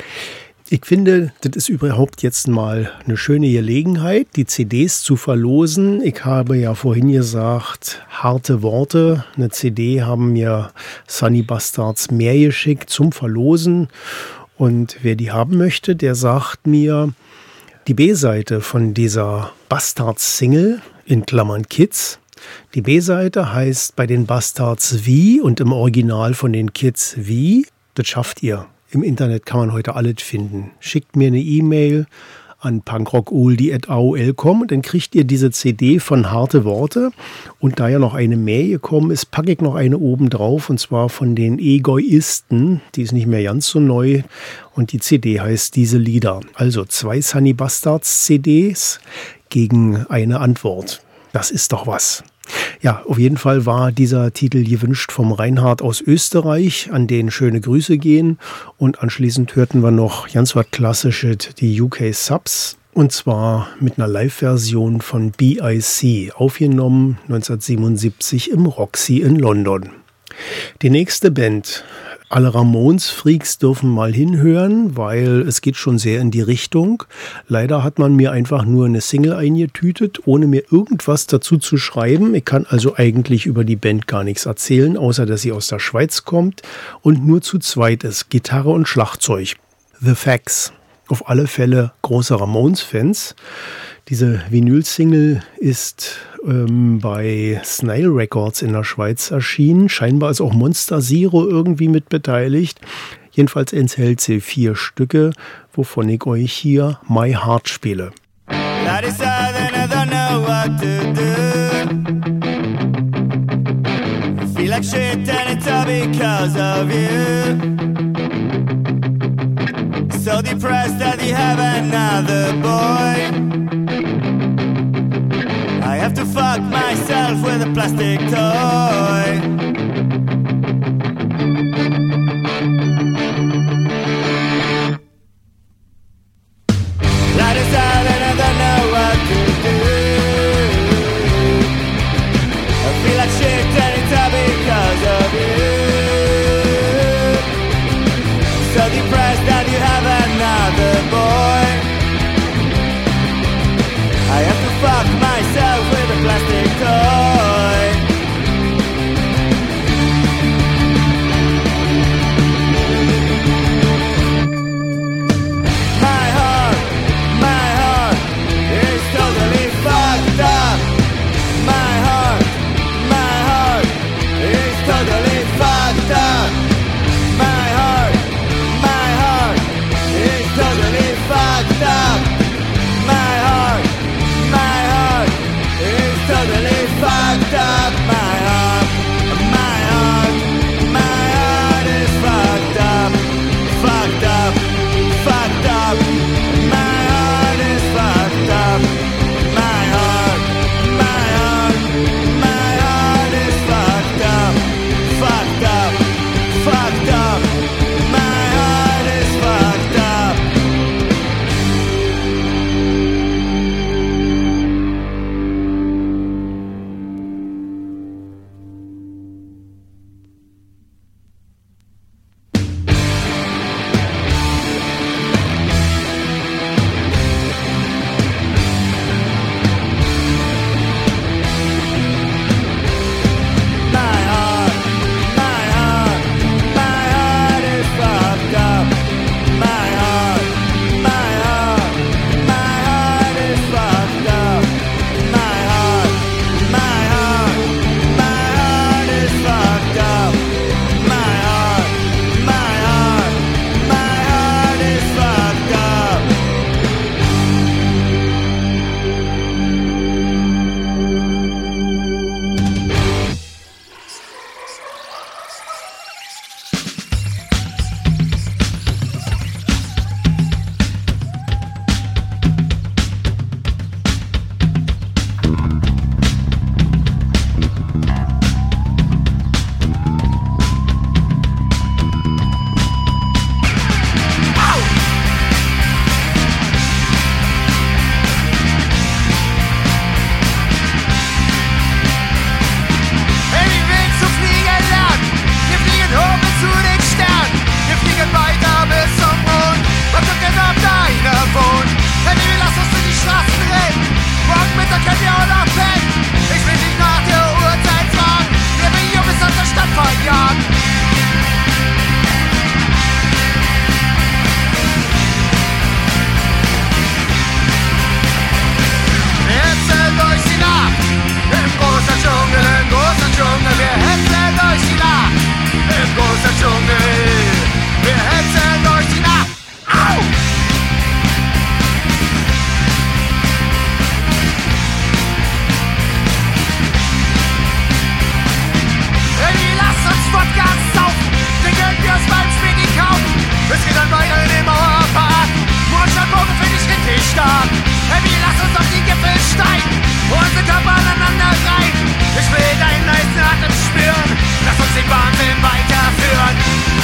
Ich finde, das ist überhaupt jetzt mal eine schöne Gelegenheit, die C Ds zu verlosen. Ich habe ja vorhin gesagt, harte Worte. Eine C D haben mir Sunny Bastards mehr geschickt zum Verlosen. Und wer die haben möchte, der sagt mir, die B-Seite von dieser Bastards-Single, in Klammern Kids. Die B-Seite heißt bei den Bastards wie und im Original von den Kids wie. Das schafft ihr. Im Internet kann man heute alles finden. Schickt mir eine E-Mail an punkrockoldie at a o l punkt com und dann kriegt ihr diese C D von Harte Worte. Und da ja noch eine Mail gekommen ist, packe ich noch eine oben drauf und zwar von den Egoisten. Die ist nicht mehr ganz so neu und die C D heißt Diese Lieder. Also zwei Sunny Bastards C Ds gegen eine Antwort. Das ist doch was. Ja, auf jeden Fall war dieser Titel gewünscht vom Reinhard aus Österreich, an den schöne Grüße gehen. Und anschließend hörten wir noch ganz was Klassisches, die U K Subs. Und zwar mit einer Live-Version von B I C, aufgenommen neunzehnhundertsiebenundsiebzig im Roxy in London. Die nächste Band, alle Ramones-Freaks dürfen mal hinhören, weil es geht schon sehr in die Richtung. Leider hat man mir einfach nur eine Single eingetütet, ohne mir irgendwas dazu zu schreiben. Ich kann also eigentlich über die Band gar nichts erzählen, außer dass sie aus der Schweiz kommt und nur zu zweit ist, Gitarre und Schlagzeug. The Facts. Auf alle Fälle große Ramones-Fans. Diese Vinyl-Single ist ähm, bei Snail Records in der Schweiz erschienen. Scheinbar ist auch Monster Zero irgendwie mit beteiligt. Jedenfalls enthält sie vier Stücke, wovon ich euch hier My Heart spiele. I decide and I don't know what to do. I feel like shit and it's all because of you. So depressed that you have another boy. I have to fuck myself with a plastic toy. Light is out and I don't know what to do. I feel like shit and it's all because of you. plastic toy. My heart, my heart is totally fucked up. My heart, my heart is totally fucked up. My heart, my heart is totally fucked up. My heart, my heart is totally fucked up. My heart, my heart, my heart is fucked up, fucked up, fucked up. My heart is fucked up. My heart, my heart, my heart is fucked up, fucked up, fucked up. My heart is fucked up. My heart, my heart, my heart is fucked up. My heart, my heart, my heart is fucked up. My heart, my heart, my heart is fucked up. My heart, my heart, my heart is fucked up. Hey, wie willst du fliegen lernen? Wir fliegen hoch bis zu den Sternen. Wir fliegen weiter bis zum Mond und gucken, ob da einer wohnt. Hey, wie lass uns durch die Straßen rennen. Morgen Mittag können wir auch noch pennen. Ich will dich nach der Uhrzeit fragen. Wir will hier bis aus der Stadt verjagen. Wir hetzen durch die Nacht. Im großen Dschungel, im großen Dschungel. Wir hetzen durch die Nacht. Im großen Dschungel. Wir hetzen durch die Nacht. Au! Hey, lass uns Wodka saufen. Den können wir uns beim Späti kaufen. Es geht dann weiter in den Mauerpark. Mondstadtbogen finde ich richtig stark. Hey, lass uns auf die Gipfel steigen. Unsere Körper aneinander reiben. Ich will deinen heißen Atem spüren. Lass uns den Wahnsinn weiterführen.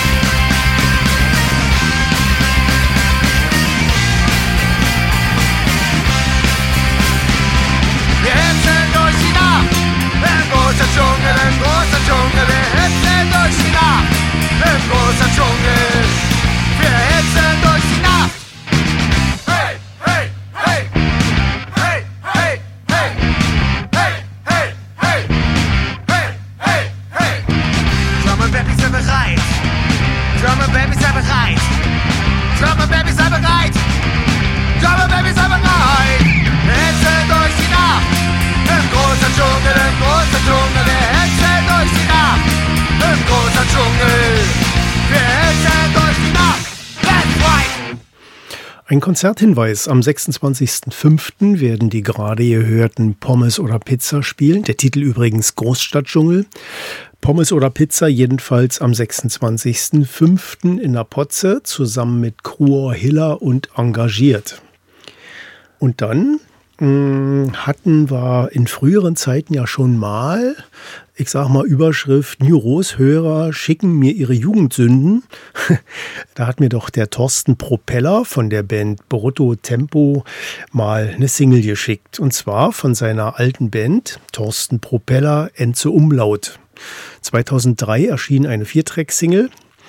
Wir hetzen durch die Nacht. Im großen Dschungel, im großen Dschungel. Wir hetzen durch die Nacht. Im großen Dschungel. Wir hetzen durch die Nacht. Hey, hey, hey. Hey, hey, hey. Hey, hey, hey. Hey, hey, hey. Drum and Baby, sei bereit. Drum and Baby, sei bereit. Drum and Baby, sei bereit. Drum and Baby, sei bereit. Wir hetzen durch die Nacht. Im großen Dschungel, im großen Dschungel. Wir hetzen durch die Nacht. Im großen Dschungel. Wir hetzen durch die Nacht. That's right. Ein Konzerthinweis. Am sechsundzwanzigsten fünften werden die gerade gehörten Pommes oder Pizza spielen. Der Titel übrigens Großstadtdschungel. Pommes oder Pizza jedenfalls am sechsundzwanzigsten fünften in der Potze zusammen mit Kruor Hiller und Engagiert. Und dann mh, hatten wir in früheren Zeiten ja schon mal, ich sag mal Überschrift, Neuros-Hörer schicken mir ihre Jugendsünden. Da hat mir doch der Thorsten Propeller von der Band Brutto Tempo mal eine Single geschickt. Und zwar von seiner alten Band Thorsten Propeller Enze Umlaut. zweitausenddrei erschien eine Viertrack-Single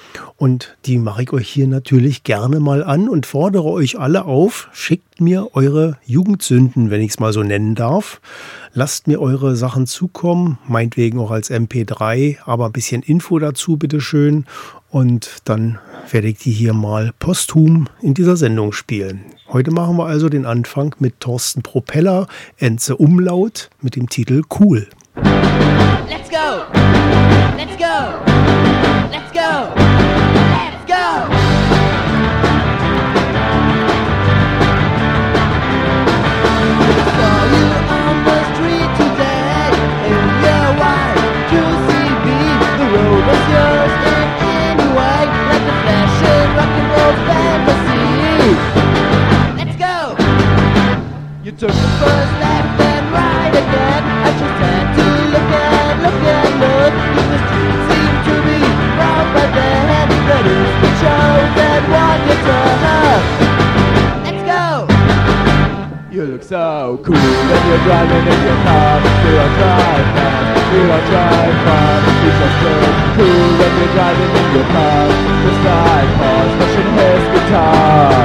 Und die mache ich euch hier natürlich gerne mal an und fordere euch alle auf, schickt mir eure Jugendsünden, wenn ich es mal so nennen darf. Lasst mir eure Sachen zukommen, meinetwegen auch als M P drei, aber ein bisschen Info dazu, bitteschön. Und dann werde ich die hier mal posthum in dieser Sendung spielen. Heute machen wir also den Anfang mit Thorsten Propeller, Enze Umlaut, mit dem Titel Cool. Let's go! Let's go! Let's go! Let's go! Saw you on the street today in your white juicy beat. The road was yours in any way, like a fashion rock and roll fantasy. Let's go! You took the first left and right again. I just had to look and look and look. The street seemed to be round by then. That is the show that one you turn up. Let's go! You look so cool when you're driving in your car. You don't drive fast, you don't drive far. You just look cool when you're driving in your car. The sidecar's pushing his guitar.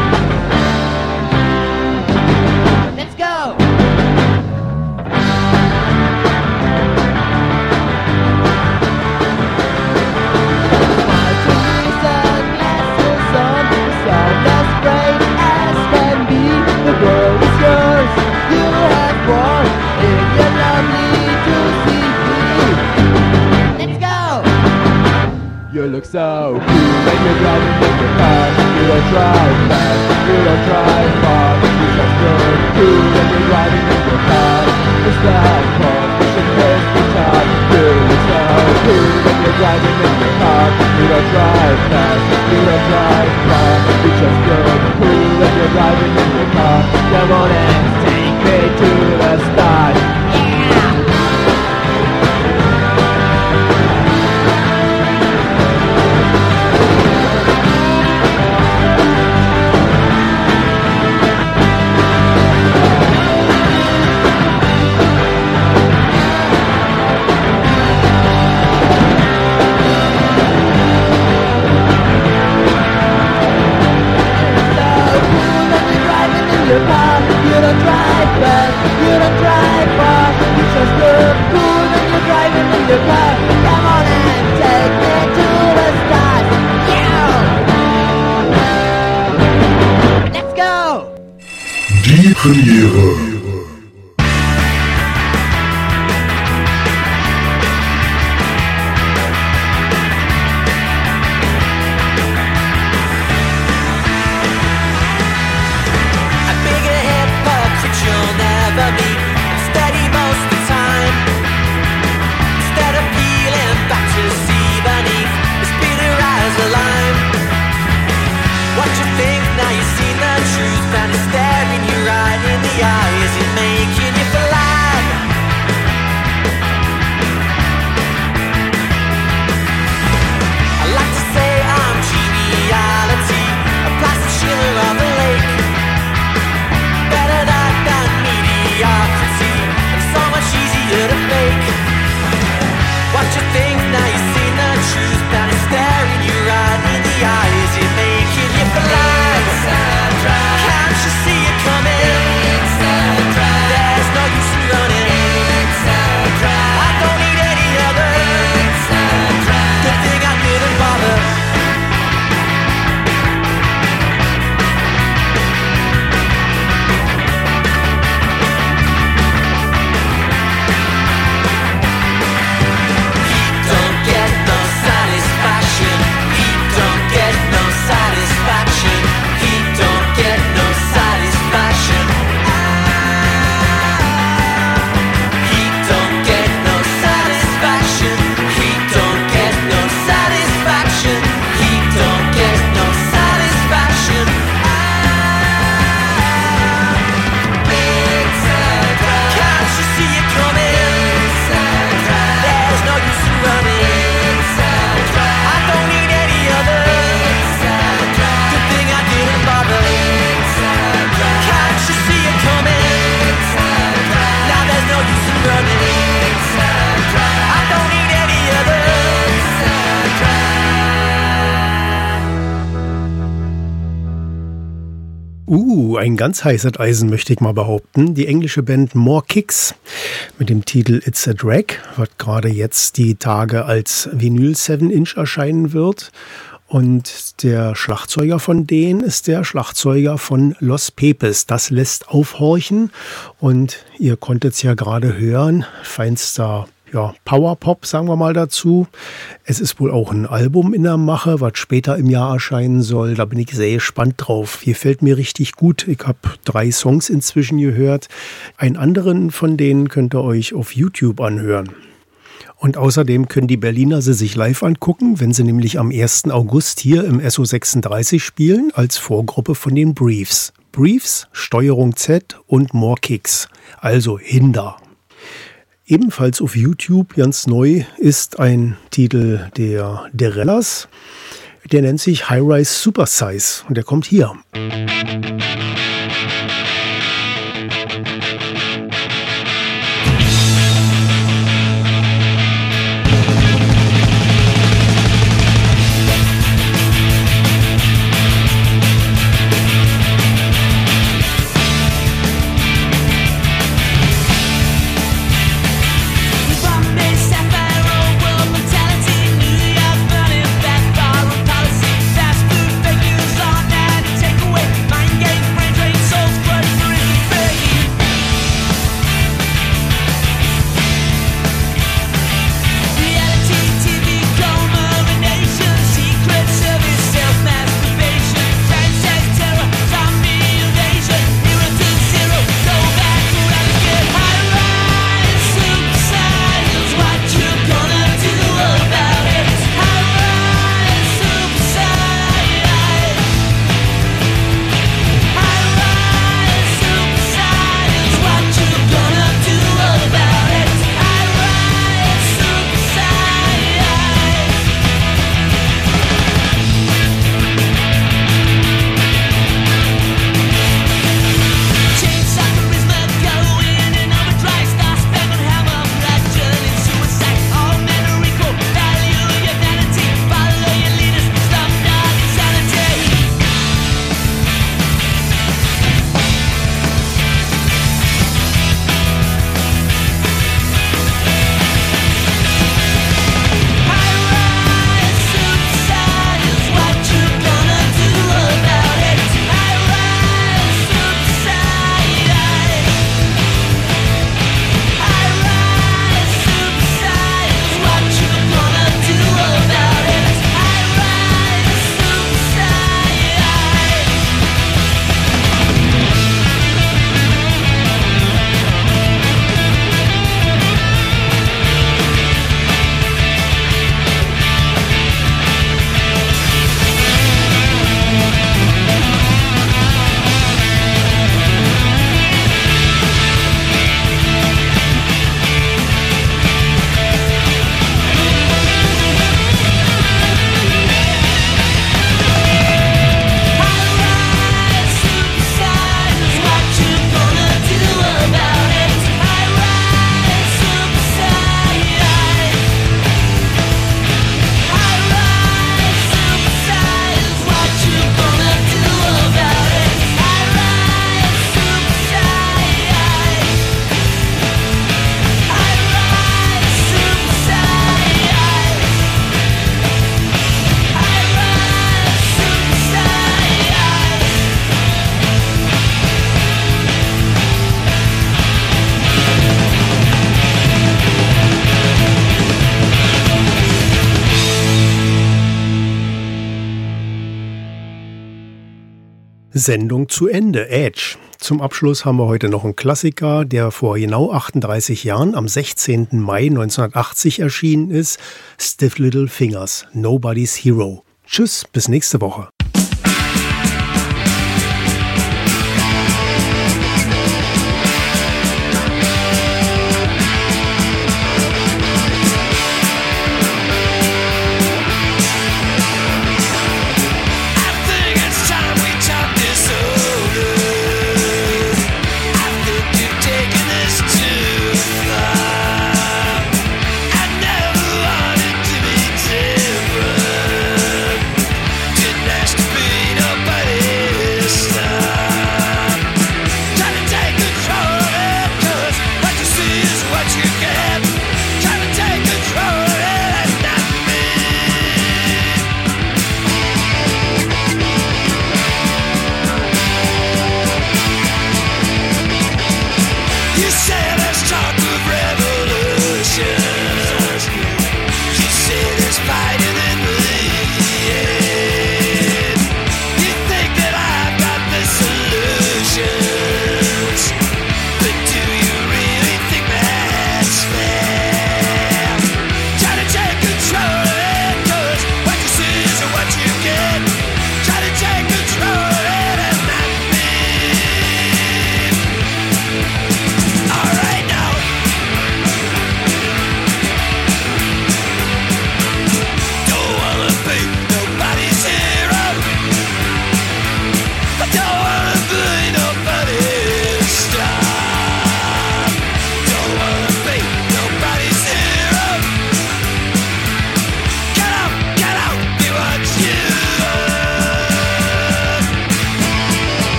Let's go! Sunglasses on, the sound as bright as can be. The world is yours, you have born in your lovely juicy feet. Let's go! You look so cool when you're driving in your car. You don't drive fast, you don't drive far. You just look cool when you're driving in your car. The sidecar pushing his guitar. You look so cool when you're driving in your car. You don't drive fast, you don't drive far. You just look cool when you're driving in your car. Come on and take me to the start. Yeah! Your car, you don't drive fast, you don't drive far. You just look cool when you're driving in your car. Come on and take me to the start. Yeah! Let's go! Die Premiere. What you think now? You've seen the truth, and it's staring you right in the eyes. Uh, ein ganz heißes Eisen, möchte ich mal behaupten. Die englische Band More Kicks mit dem Titel It's a Drag, was gerade jetzt die Tage als Vinyl sieben Inch erscheinen wird. Und der Schlagzeuger von denen ist der Schlagzeuger von Los Pepes. Das lässt aufhorchen. Und ihr konntet es ja gerade hören, feinster ja, Powerpop, sagen wir mal dazu. Es ist wohl auch ein Album in der Mache, was später im Jahr erscheinen soll. Da bin ich sehr gespannt drauf. Hier fällt mir richtig gut. Ich habe drei Songs inzwischen gehört. Einen anderen von denen könnt ihr euch auf YouTube anhören. Und außerdem können die Berliner sie sich live angucken, wenn sie nämlich am ersten August hier im S O sechsunddreißig spielen, als Vorgruppe von den Briefs. Briefs, Steuerung Z und More Kicks, also Hinder. Ebenfalls auf YouTube ganz neu ist ein Titel der Derellas. Der nennt sich High Rise Super Size und der kommt hier. Sendung zu Ende, Edge. Zum Abschluss haben wir heute noch einen Klassiker, der vor genau achtunddreißig Jahren am sechzehnten Mai neunzehnhundertachtzig erschienen ist. Stiff Little Fingers, Nobody's Hero. Tschüss, bis nächste Woche. National what you get.